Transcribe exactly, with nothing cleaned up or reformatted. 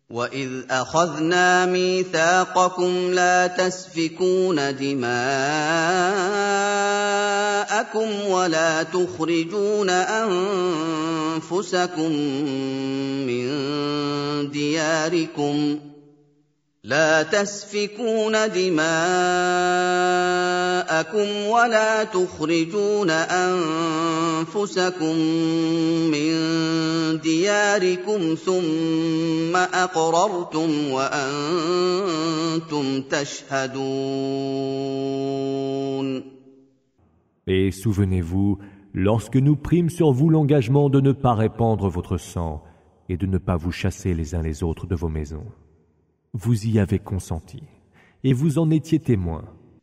وَإِذْ أَخَذْنَا مِيثَاقَكُمْ لَا تَسْفِكُونَ دِمَاءَكُمْ وَلَا تُخْرِجُونَ أَنفُسَكُم مِّن دِيَارِكُمْ لا تسفكون دماءكم ولا تخرجون أنفسكم من دياركم ثم أقررتم وأنتم تشهدون. Et souvenez-vous, lorsque nous prîmes sur vous l'engagement de ne pas répandre votre sang et de ne pas vous chasser les uns les autres de vos maisons. Vous y avez consenti, et vous en étiez témoins.